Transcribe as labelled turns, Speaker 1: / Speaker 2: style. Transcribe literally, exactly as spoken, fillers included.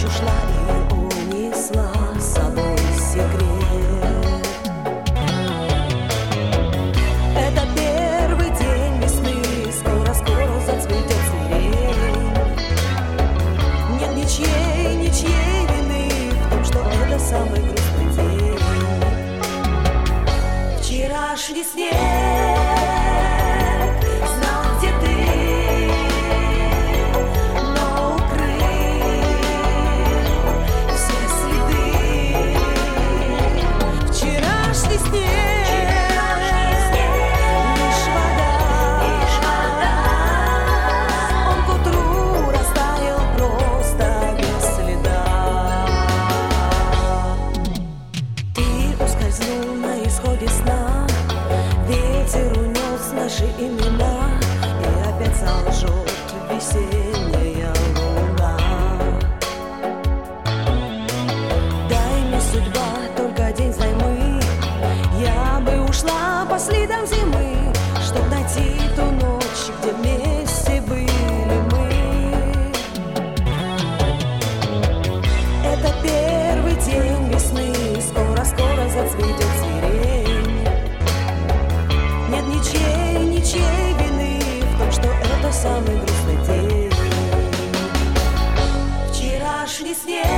Speaker 1: ночь ушла и унесла с собой секрет. Это первый день весны, скоро-скоро зацветет сирень. Нет ничьей, ничьей вины в том, что это самый грустный день. Вчерашний снег знал, где ты, но укрыл все следы. Вчерашний снег лишь вода, он к утру растаял просто без следа. Ты ускользнул на исходе сна, ветер унес наши имена, и опять солжет весенняя луна. Дай мне, судьба, только день займы, я бы ушла по следам зимы, чтоб найти ту ночь, где вместе были мы. Это первый день весны, скоро-скоро зацветет сирень. Нет ничьей, ничьей вины в том, что это самый грустный день. Вчерашний снег